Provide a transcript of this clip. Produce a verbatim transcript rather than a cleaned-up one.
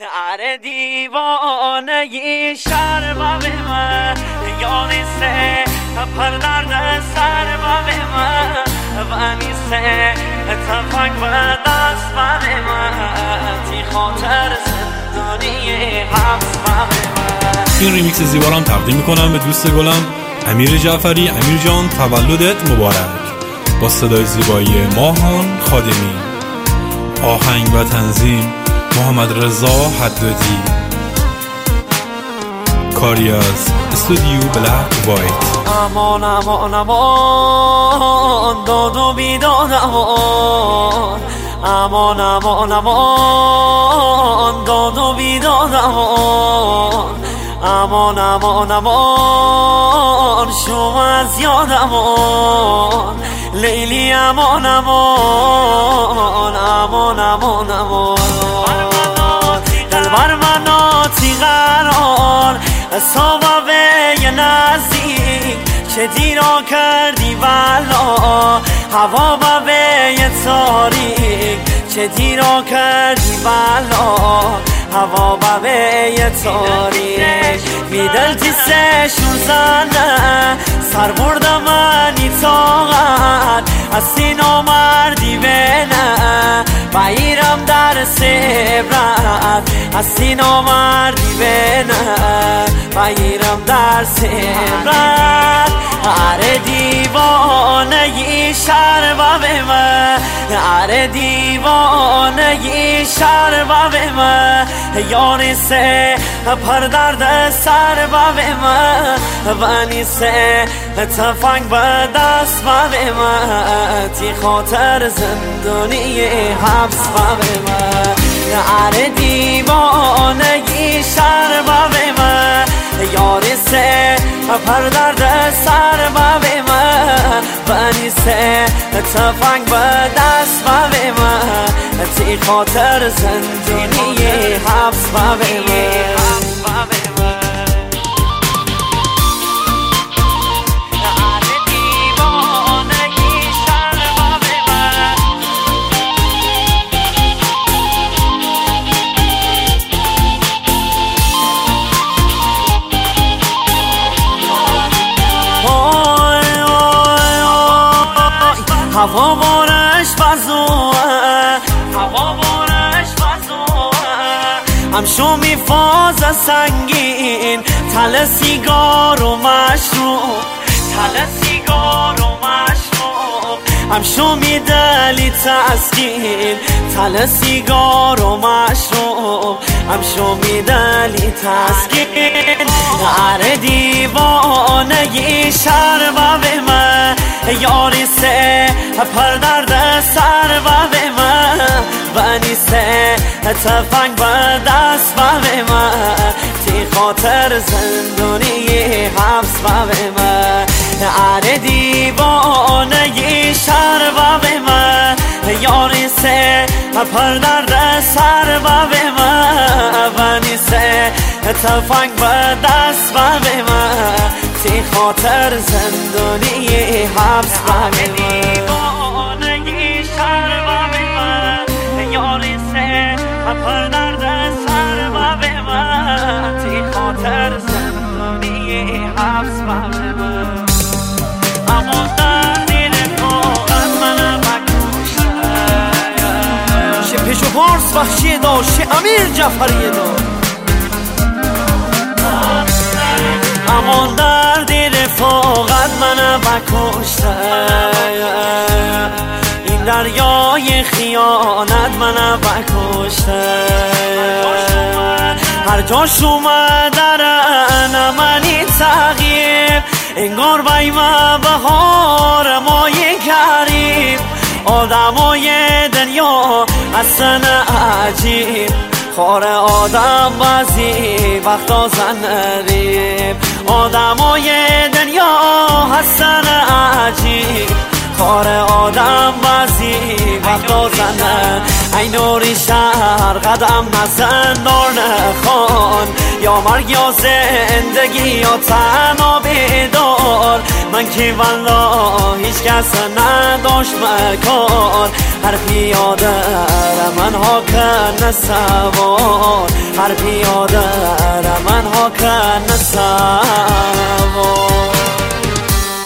اره دیوانه ی شهر با به من یانیسه پر درد سر با به من وانیسه اتفاق و دست با به من تی خاطر زندانی حبس با به من. این ریمیکس زیبا رو هم تقدیم میکنم به دوست گلم امیر جعفری. امیر جان تولدت مبارک. با صدای زیبایی ماهان خادمی، آهنگ و تنظیم محمد رضا حدادی، کاری از استودیو بلک وایت. امان امان امان داد و بیداد امان، امان امان امان داد و بیداد امان، امان امان امان شما از یاد امان لیلی، امان امان امان امان امان دلبر مناتی قرار صابه ی نزدیک چه دیرا کردی والا، هوا به ی تاریک چه دیرا کردی والا، هوا به ی تاریک میدل تیسه شوزنه سر بردم منی طاقت از سینا مردی بینه بایرم در سبرت از سینا مردی بینه بایرم در سبرت. اره دیوانه ی شهر با به من، اره دیوانه ی شهر با به من یانیسه پر درد سر با به من وانیسه اتفاق به دست با به من تی خاطر زندانی حبس با به من. اره دیوانه ی شهر با به من یانیسه پر درد سر با به من وانیسه اتفاق به دست با به من تی خاطر زندانی حبس با به من. هوا بارش بزوه، هوا بارش بزوه همشو میفاز سنگین تل سیگار و مشروب، تل سیگار و مشروب همشو میدلی تسکین تل سیگار و مشروب همشو میدلی تسکین. اره دیوانه ی شهر با به من یانیسه پر درد سر با به من وانیسه اتفاق به دست با به من تی خاطر زندانی حبس با به من. اره دیوانه ی شهر با به من یانیسه پر درد سر با به من وانیسه اتفاق به دست با به من تی خاطر زندانی حبس با به من. دیوانه ی شهر با به من یانیسه پر درد سر با به من تی خاطر زندانی حبس با به من. اما در دل فقط من بکشته چه پیش و پارس بخشی داشت امیر جعفری داشت. اما در دل فقط من بکشته این دریای خیانت من بکشته هر جاش اومدن منی تغییر انگار بایم بهار مای کریم آدمای دنیا اصلا عجیب خور آدم بازی وقتا زنریم آدمای دنیا حسن عجیب خور آدم بازی وقتا زنر ای نوری شهر قدم نزن دار نخوان یا مرگ یا زندگی یا تنها بیدار من که والله هیچ کس نداشت مکان هر پیاده من ها کن سوار هر پیاده را من ها که نسا